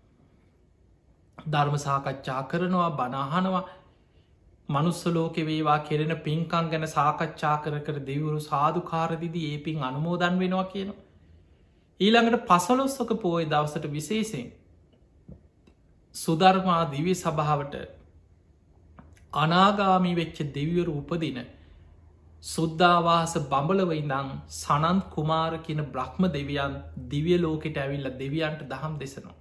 ධර්ම සාකච්ඡා කරනවා බණහනවා මනුස්ස ලෝක වේවා කෙරෙන පින්කං ගැන සාකච්ඡා කර දෙවරු සාධකාරදිදී ඒ පින් අනුමෝදන් වෙනවා කියනවා. ඊළඟට පසලොස්සක පෝය දවසට විශේසෙන් සුධර්මා දිවි සභාවට අනාගාමී වෙච්ච දෙවිවරු උපදින සුද්ධවාස බඹලව ඉඳං සනන්ත් කුමාර කියන බ්‍රහ්ම දෙවියන් දිවිය ලෝකෙට ඇවිල්ල දෙවියන්ට දහම් දෙසනවා.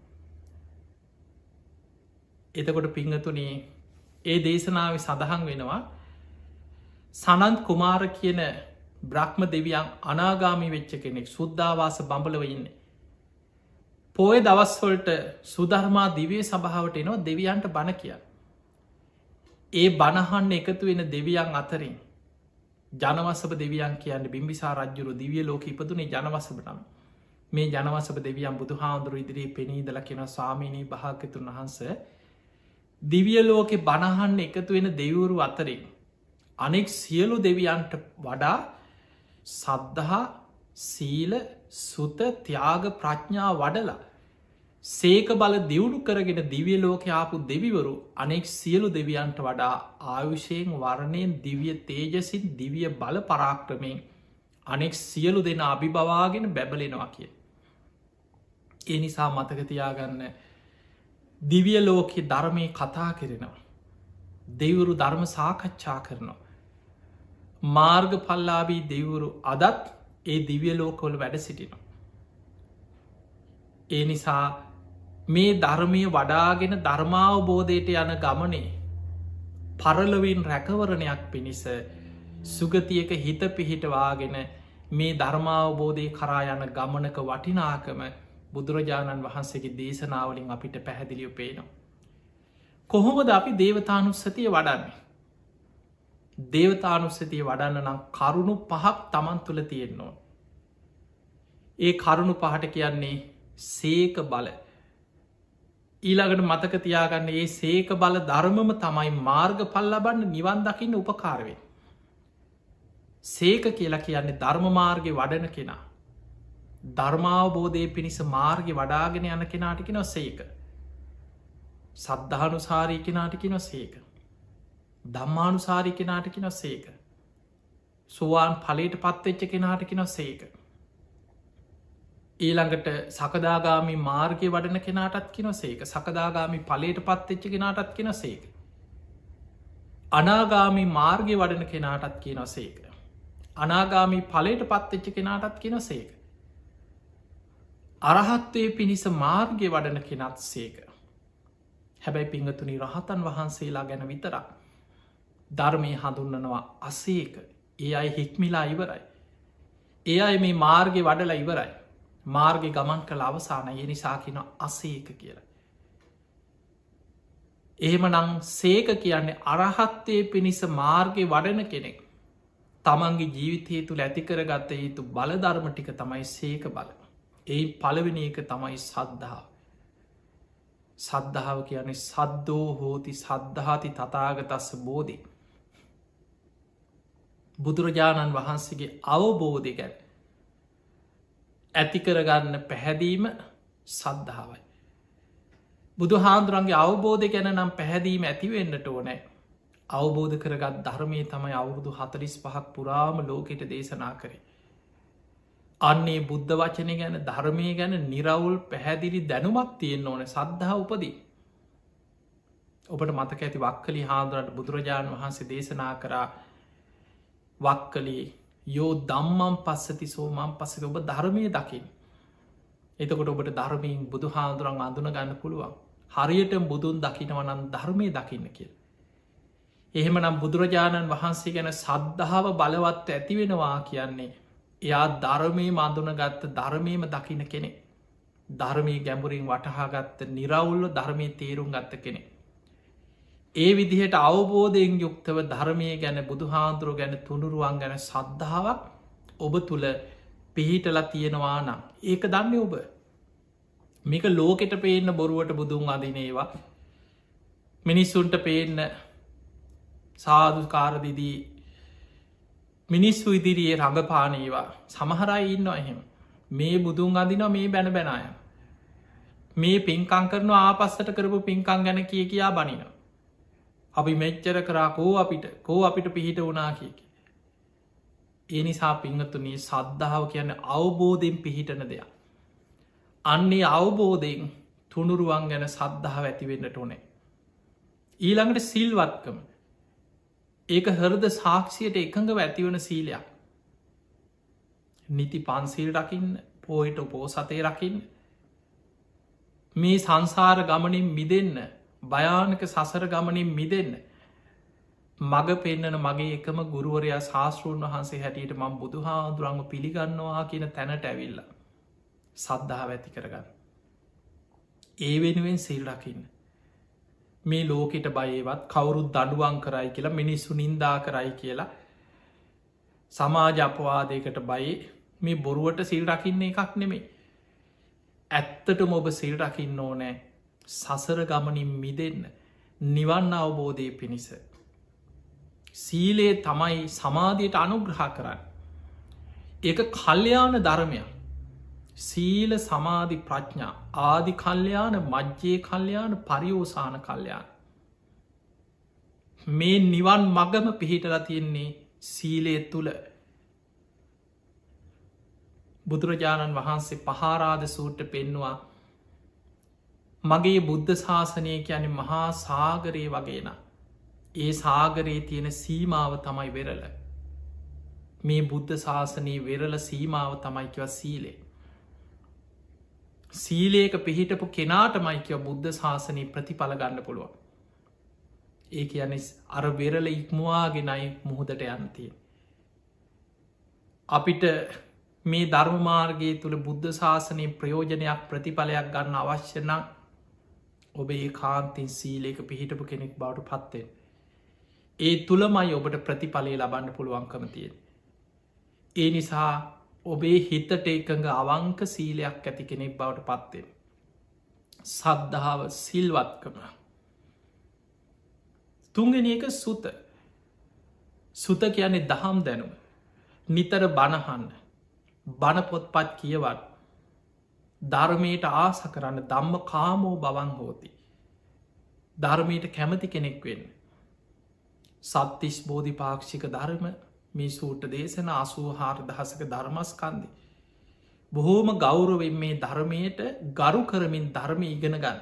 එතකොට පිංහතුනේ ඒ දේශනාව සඳහන් වෙනවා සනන්ත් කුමාර කියන බ්‍රහ්ම දෙවියන් අනාගාමි වෙච්ච කෙනෙක් සුද්ධවාස බඹලව ඉන්න. පෝය දවස්වලට සුධර්මා දිවේ සභාවට එනවා දෙවියන්ට බණ කිය. ඒ බණහන්න එකතු වෙන දෙවියන් අතරින් ජනවසභ දෙවියන් කියන්න බිම්බිසා රජ්ජුරු දිවිය ලෝක ඉපදුනේ ජනවසභ නම් මේ ජනවසභ දෙවියන් බුදු හාමුදුරු ඉදිරී පෙනීදල කෙන ස්වාමීනී භාගතුන් වහන්ස දිවිය ලෝකෙ බණහන්න එකතු වෙන දෙවුරු අතරින් අනෙක් සියලු දෙවියන්ට වඩා සද්ධහා සීල සුත ත්‍යාග ප්‍රඥා වඩලා සේක බල දියුණු කරගෙන දිවිය ලෝකයාපු දෙවිවරු අනෙක් සියලු දෙවියන්ට වඩා ආයුෂයෙන් වරණයෙන් දිවිය තේජසින් දිවිය බල පරාක්‍රමයෙන් අනෙක් සියලු දෙන අභිබවාගෙන බැබලෙනවා කිය. ඒ නිසා මතකතියාගන්න දිවිය ලෝකෙ ධර්මය කතා කරනවා. දෙවුරු ධර්ම සාකච්ඡා කරනවා. මාර්ග පල්ලාබී දෙවුරු අදත් ඒ දිවිය ලෝකවල වැඩ සිටිනවා. ඒ නිසා මේ ධර්මය වඩාගෙන ධර්මාවබෝධයට යන ගමනේ පරලොවින් රැකවරණයක් පිණිස සුගතියක හිත පිහිටවාගෙන මේ ධර්මාවබෝධය කරා යන ගමනක වටිනාකම බුදුරජාණන් වහන්සේගේ දේශනාවලින් අපිට පැහැදිලිය පේනවා. කොහොමද අපි දේවතානුස්සතිය වඩන්නේ. දේවතානුස්සතිය වඩන්න නම් කරුණු පහක් තමන් තුළ තියෙන්නවා. ඒ කරුණු පහට කියන්නේ සේක බල. ඊළඟට මතක තියාගන්න ඒ සේක බල ධර්මම තමයි මාර්ග පල් ලබන්න නිවන් දකින්න උපකාරවේ. සේක කියලා කියන්නේ ධර්මමාර්ගය වඩන කෙනා. ධර්මාවබෝධය පිණිස මාර්ග වඩාගෙන යන කෙනාටික නොසේක. සද්ධානුසාරී කෙනාටික නොසේක. ධම්මානුසාරී කෙනාටික නොසේක. සුවාන් පලට පත්වෙච්ච කෙනාටික නොසේක. ඊළඟට සකදාගාමි මාර්ගය වඩන කෙනාටත් කියෙන සේක. සකදාගාමි පලට පත්වෙච්ච කෙනාටත් කියෙන සේක. අනාගාමි මාර්ගය වඩන කෙනාටත් කියන සේක. අනාගාමි පලට පත්වෙච්ච කෙනාටත් කියන සේක. අරහත්වය පිණිස මාර්ගය වඩන කෙනත් සේක. හැබැයි පිංහතුනි රහතන් වහන්සේලා ගැන විතරක් ධර්මය හඳුන්නනවා අසේක. ඒ අයි හික්මිලා ඉවරයි. ඒ අයි මේ මාර්ගය වඩලා ඉවරයි. මාර්ග ගමන් කළ අවසාන ඒ නිසා කියන අසේක කියලා. එහෙම නං සේක කියන්නේ අරහත්තය පිණිස මාර්ගය වඩන කෙනෙක් තමන්ගේ ජීවිතය තුළ ඇතිකර ගත්ත යුතු බලධර්ම ටික තමයි සේක බල. ඒ පළවෙනි එක තමයි සද්ධාව. සද්ධාව කියන්නේ සද්දෝ හෝති සද්ධාති තතාගතස්ස බෝධි. බුදුරජාණන් වහන්සේගේ අවබෝධය ගැන ඇතිකරගන්න පැහැදීම සද්ධාවයි. බුදු හාන්දුරන්ගේ අවබෝධය ගැන නම් පැහැදීම ඇතිවෙන්නට ඕනෑ. අවබෝධ කරගත් ධර්මය තමයි අවුරුදු 45ක් පුරාම ලෝකෙට දේශනා කරේ. අන්නේ බුද්ධ වචනය ගැන ධර්මය ගැන නිරවුල් පැහැදිලි දැනුමක් තියෙන් ඕන සද්ධහා උපදී. ඔබට මතක ඇති වක්කලි හාදුරට බුදුරජාණන් වහන්සේ දේශනා කරා වක්කලේ යෝ දම්මම් පස්සති සෝමම් පස්සති ඔබ ධර්මය දකිින්. එතකොට ඔබට ධර්මයෙන් බුදු හාදුරන් අඳුන ගන්න පුළුවන්. හරියට බුදුන් දකිනවනන් ධර්මය දකින්න කියල. එහෙම නම් බුදුරජාණන් වහන්සේ ගැන සද්ධාව බලවත් ඇතිවෙනවා කියන්නේ එයා ධර්මය මඳුනගත්ත ධර්මයම දකින කෙනෙ. ධර්මය ගැඹුරින් වටහාගත්ත නිරවුල්ල ධර්මය තේරුම් ගත්ත කෙනෙ. ඒ විදිහට අවබෝධයෙන් යුක්තව ධර්මය ගැන බුදුහාන්දුරු ගැන තුනුරුවන් ගැන සද්ධාවක් ඔබ තුළ පිහිටල තියෙනවා නම් ඒක දන්න ඔබ මේක ලෝකෙට පේන්න බොරුවට බුදුන් අදිනේවා මිනිස්සුන්ට පේන්න සාධකාරදිදී මිනිස්සු ඉදිරියේ රඟපානේවා සමහරයි ඉන්න එහෙම මේ බුදුන් අදින මේ බැන බැනාය මේ පින්කං කරන ආපස්සට කරපු පින්කං ගැන කිය කියා බනින අපි මෙච්චර කරා කෝ අපිට පිහිට වනා කියකි. ඒ නිසා පිංහතුනී සද්ධාව කියන්න අවබෝධයෙන් පිහිටන දෙයක්. අන්නේ අවබෝධයෙන් තුනුරුවන් ගැන සද්ධාව ඇතිවෙන්නට ඕනේ. ඊළඟට සිල්වත්කම ඒක හරද සාක්ෂියට එකඟව ඇතිවන සීලයක්. නිති පන්සිල් රකින්න පෝහිට පෝසතය රකින්න මේ සංසාර ගමනින් මිදන්න භයානක සසර ගමනින් මිදන්න මග පෙන්න්නන මගේ එකම ගුරුවරයා ශාස්තෘන් වහන්සේ හැටියට මං බුදු හාදුරංග පිළිගන්නවා කියන තැනට ඇවිල්ල සද්ධාව ඇති කරගන්න. ඒ වෙනුවෙන් සිල් රකින්න. මේ ලෝකෙට බයවත් කවුරුත් දඩුවන් කරයි කියලා මිනිස්සු නින්දා කරයි කියලා සමාජ අපවාදයකට බයි මේ බොරුවට සිල් රකින්නේ එකක් නෙමේ. ඇත්තටම ඔබ සිල් රකින්න ඕනෑ සසර ගමනින් මිදන්න නිවන් අවබෝධය පිණිස. සීලේ තමයි සමාධයට අනුග්‍රහ කරන්න. ඒක කල්්‍යයාන ධර්මයක්. සීල සමාධි ප්‍රඥා ආදි කල්්‍යයාන මජ්්‍යයේ කල්්‍යයාන පරියෝසාන කල්්‍යයාන මේ නිවන් මගම පිහිටල තියෙන්නේ සීලය තුළ. බුදුරජාණන් වහන්සේ පහාරාධ සූට්ට පෙන්වා මගේ බුද්ධ ශාසනය කියන මහා සාගරයේ වගේන ඒ සාගරයේ තියෙන සීමාව තමයි වෙරල. මේ බුද්ධ ශාසනයේ වෙරල සීමාව තමයිකිව සීලේ. සීලේක පිහිටපු කෙනාට මයිකව බුද්ධ ශාසනී ප්‍රතිඵල ගන්න පුළුවන්. ඒ කියන්නේ අර වෙරල ඉක්මවාගෙනයි මුහදට යන්තිය. අපිට මේ ධර්මමාර්ගයේ තුළ බුද්ධ ශාසනයේ ප්‍රයෝජනයක් ප්‍රතිඵලයක් ගන්න අවශ්‍යන ඔබ ඒ කාන්තින් සීලේක පිහිටපු කෙනෙක් බවට පත්වෙන්. ඒ තුළමයි ඔබට ප්‍රතිඵලය ලබන්න පුළුවන්කම තියෙන්. ඒ නිසා ඔබේ හිතට එකඟ අවංක සීලයක් ඇති කෙනෙක් බවට පත්වෙන. සද්ධාව සිල්වත්කම. තුන්ගෙන එක සුත. සුත කියන්නේ දහම් දැනුම. නිතර බණහන්න. බණපොත්පත් කියවත්. ධර්මයට ආස කරන්න ධම්ම කාමෝ බවන් හෝති. ධර්මයට කැමති කෙනෙක් වෙන්න. සත්තිස් බෝධි පාක්ෂික ධර්ම මේ සූට දේශන 84,000ක ධර්මස්කන්දි. බොහෝම ගෞරවෙන් මේ ධර්මයට ගරු කරමින් ධර්ම ඉගෙන ගන්න.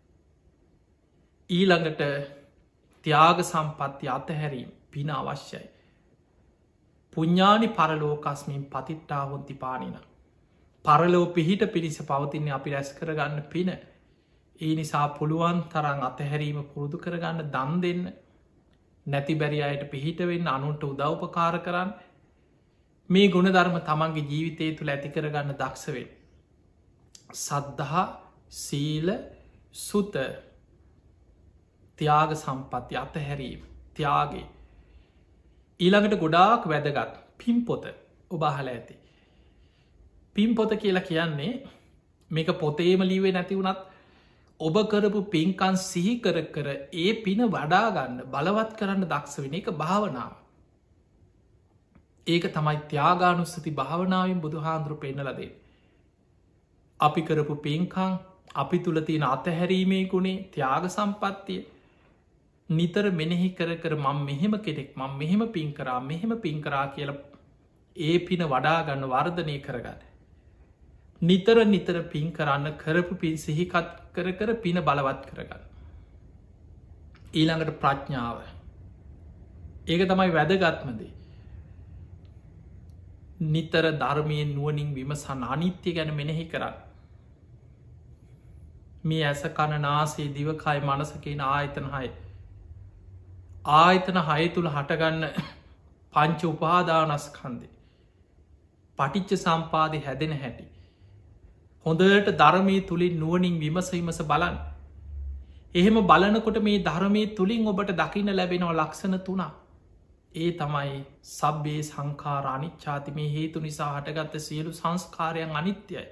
ඊළඟට ත්‍යාග සම්පත්ති අතහැරීම පින අවශ්‍යයි. පුඤ්ඥානි පරලෝකස්මින් පතිට්ටා හොන්ති පානින. පරලෝ පිහිට පිණිස පවතින්නේ අපි රැස් කරගන්න පින. ඒ නිසා පුළුවන් තරන් අතහැරීම පුරුදු කරගන්න දන් දෙන්න. නැති බැරි අයට පිහිටවෙන්න අනුන්ට උදව්පකාර කරන්න. මේ ගුණධර්ම තමන්ගේ ජීවිතය තුළ ඇති කරගන්න දක්ෂවෙන්. සද්ධහා සීල සුත ත්‍යාග සම්පත්ති අතහැරීම ත්‍යාගේ. ඊළඟට ගොඩාක් වැදගත් පිම්පොත ඔබහල ඇති. පිම්පොත කියලා කියන්නේ මේක පොතේම ලීවේ නැති වුණත් ඔබ කරපු පින්කන් සිහි කර කර ඒ පින වඩාගන්න බලවත් කරන්න දක්ෂ වෙන එක භාවනාව. ඒක තමයි ත්‍යාගානුස්සති භාවනාවෙන් බුදු හාන්දුරු පෙන්නලදේ. අපි කරපු පින්කං අපි තුළ තියෙන අතහැරීමේ ගුණේ ත්‍යාග සම්පත්තිය නිතර මෙනෙහි කර කර මං මෙහෙම කෙනෙක් මං මෙහෙම පින්කරා මෙහෙම පින්කරා කියල ඒ පින වඩාගන්න වර්ධනය කරගන්න. නිතර නිතර පින් කරන්න කරපු පින් සිහිකත් කර කර පින බලවත් කරගන්න. ඊළඟට ප්‍රඥාව. ඒක තමයි වැදගත්මදේ. නිතර ධර්මයෙන් නුවනින් විමසන් අනිත්‍ය ගැන මෙනෙහි කරන්න. මේ ඇස කණනාසේ දිවකයි මනසකෙන ආයතන හය. ආයතන හය තුළ හටගන්න පංච උපාදානස්කන්දේ. පටිච්ච සම්පාදය හැදෙන හැටි. හොඳට ධර්මය තුළින් නුවනින් විමසවිමස බලන්. එහෙම බලනකොට මේ ධර්මය තුළින් ඔබට දකින්න ලැබෙනව ලක්ෂණ තුනා. ඒ තමයි සබ්බේ සංකාර අනිච්චාති මේ හේතු නිසා හටගත්ත සියලු සංස්කාරයන් අනිත්‍යයි.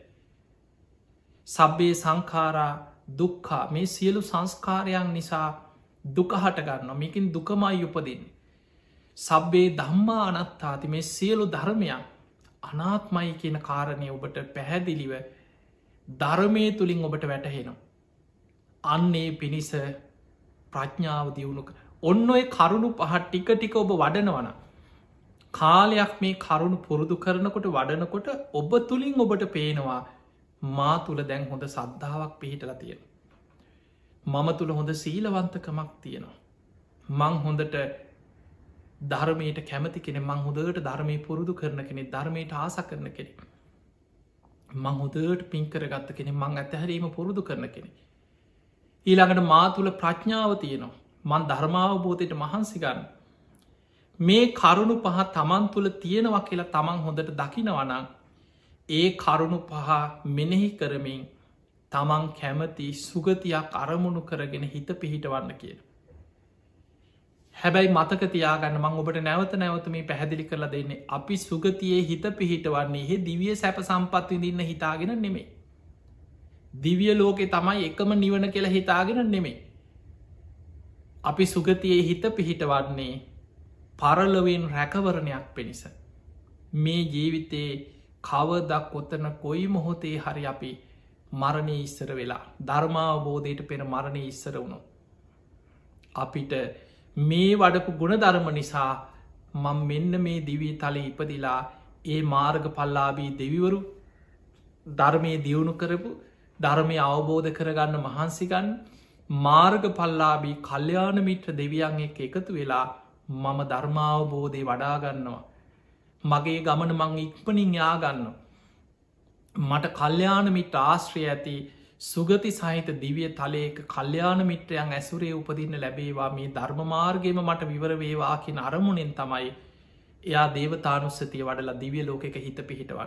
සබ්බේ සංකාරා දුක්කා මේ සියලු සංස්කාරයන් නිසා දුක හටගන්න මේකින් දුකමයි උපදින්නේ. සබ්බේ ධම්මා අනත්තාති මේ සියලු ධර්මයන් අනාත්මයි කියන කාරණය ඔබට පැහැදිලිව ධර්මය තුළින් ඔබට වැටහෙනවා. අන්නේ පිණිස ප්‍රඥාව දියුණුක ඔන්න ඔය කරුණු පහත් ටික ටික ඔබ වඩනවන. කාලයක් මේ කරුණු පුරුදු කරනකොට වඩනකොට ඔබ තුළින් ඔබට පේනවා මා තුළ දැන් හොඳ සද්ධාවක් පිහිටලා තියෙන. මම තුළ හොඳ සීලවන්තකමක් තියෙනවා. මං හොඳට ධර්මයට කැමති කෙන මං හොදට ධර්මය පුරුදු කරන කෙනෙ ධර්මයට ආස කරන කෙනෙ. මං හොදට පින්කරගත්ත කෙනෙ මං ඇතහැරීම පුරුදු කරන කෙනෙ. ඊළඟට මා තුළ ප්‍රඥාව තියෙනවා. මන් ධර්මාවබෝධයට මහන්සිගන්න. මේ කරුණු පහ තමන් තුළ තියෙනවා කියලා තමන් හොඳට දකිනවනං ඒ කරුණු පහ මෙනෙහි කරමින් තමන් කැමති සුගතියක් අරමුණු කරගෙන හිත පිහිටවන්න කියන. හැබැයි මතක තියාගන්න මං ඔබට නැවත නැවත මේ පැහැදිලි කරලා දෙන්නේ අපි සුගතියේ හිත පිහිටවන්නේ හෙ දිවිය සැප සම්පත් විඳන්න හිතාගෙන නෙමේ. දිවිය ලෝකෙ තමයි එකම නිවන කියලා හිතාගෙන නෙමේ. අපි සුගතියේ හිත පිහිටවන්නේ පරලොවෙන් රැකවරණයක් පිණිස. මේ ජීවිතයේ කවදක් ඔත්තන කොයි මොහොතේ හරි අපි මරණය ඉස්සර වෙලා ධර්මාවබෝධයට පෙර මරණය ඉස්සර වුණු. අපිට මේ වඩපු ගුණ ධර්ම නිසා මං මෙන්න මේ දිවී තල ඉපදිලා ඒ මාර්ග පල්ලාබී දෙවිවරු ධර්මය දියුණු කරපු ධර්මය අවබෝධ කරගන්න මහන්සිගන්න මාර්ග පල්ලාබී කල්්‍යයාන මිත්‍ර දෙවියන් එක් එකතු වෙලා මම ධර්මාවබෝධය වඩාගන්නවා. මගේ ගමන මං ඉක්පනින් යාගන්න. මට කල්්‍යයාන මිට ආශ්‍රය ඇති සුගති සහිත දිවිය තලයක කල්්‍යයාන මිත්‍රයන් ඇසුරේ උපදින්න ලැබේවා මේ ධර්මමාර්ගයම මට විවර වේවා කියෙන අරමුණෙන් තමයි එයා දේවතානුස්සතිය වඩලා දිවිය ලෝකෙක හිත පිහිටවන්.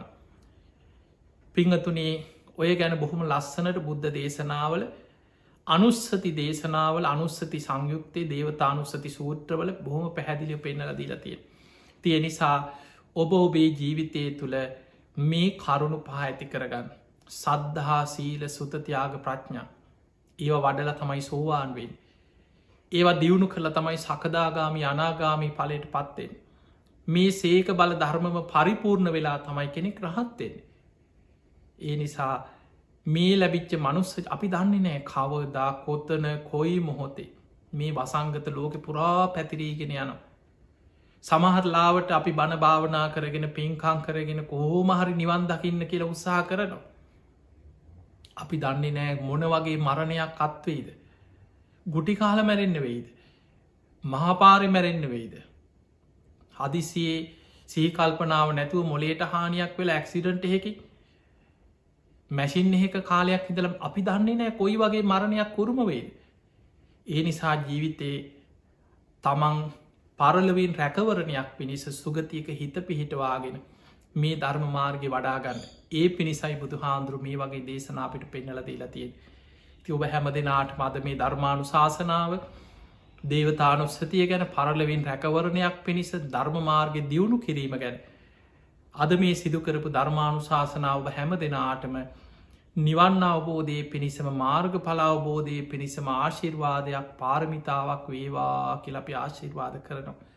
පිංහතුනේ ඔය ගැන බොහොම ලස්සනට බුද්ධ දේශනාවල අනුස්සති දේශනාවල අනුස්සති සංයුක්තේ දේවතානුස්සති සූත්‍රවල බොහොම පැහැදිලිය පෙන්නල දීලතිය. තිය නිසා ඔබ ඔබේ ජීවිතය තුළ මේ කරුණු පහ ඇති කරගන්න සද්ධහා සීල සුතතියාග ප්‍රඥා ඒව වඩල තමයි සෝවාන්වෙන් ඒවා දියුණු කළ තමයි සකදාගාමි අනාගාමී පලට පත්වෙන් මේ සේක බල ධර්මම පරිපූර්ණ වෙලා තමයි කෙනෙක් රහත්තෙන් ඒ නිසා මේ ලැබිච්ච මනුස්ස අපි දන්නේ නෑ කවදා කොත්තන කොයි මොහොතේ මේ වසංගත ලෝක පුරා පැතිරීගෙන යනවා සමහරලාවට අපි බණ භාවනා කරගෙන පින්කං කරගෙන කෝමහරි නිවන් දකින්න කියලා උත්සාහ කරනවා අපි දන්නේ නෑ මොන වගේ මරණයක් අත්වෙයිද ගුටි කාල මැරෙන්න්න වෙයිද මහාපාරි මැරෙන්න්න වෙයිද හදිසියේ සීකල්පනාව නැතුව මොලේට හානියක් වෙලා ඇක්සිඩන්ට් එහෙකි මැසින් එහෙක කාලයක් ඉදල අපි දන්නේ නෑ කොයි වගේ මරණයක් කුරුම වේද ඒ නිසා ජීවිතේ තමන් පරලවින් රැකවරණයක් පිණිස සුගතියක හිත පිහිටවාගෙන මේ ධර්ම මාර්ගය වඩාගන්න ඒ පිණිසයි බුදු හාන්දුරු මේ වගේ දේශනාපිට පෙන්නල දීලා තියෙන් ති ඔබ හැම දෙනාට මද මේ ධර්මානු ශාසනාව දේවතානුස්සතිය ගැන පරලවින් රැකවරණයක් පිණිස ධර්ම මාර්ගය දියුණු කිරීම ගැන අද මේ සිදුකරපු ධර්මානු ශාසනාව හැම දෙනාටම නිවන්න අවබෝධය පිණිසම මාර්ග පලාවබෝධය පිණිසම ආශිර්වාදයක් පාරමිතාවක් වේවා කියලපි ආශිර්වාද කරනවා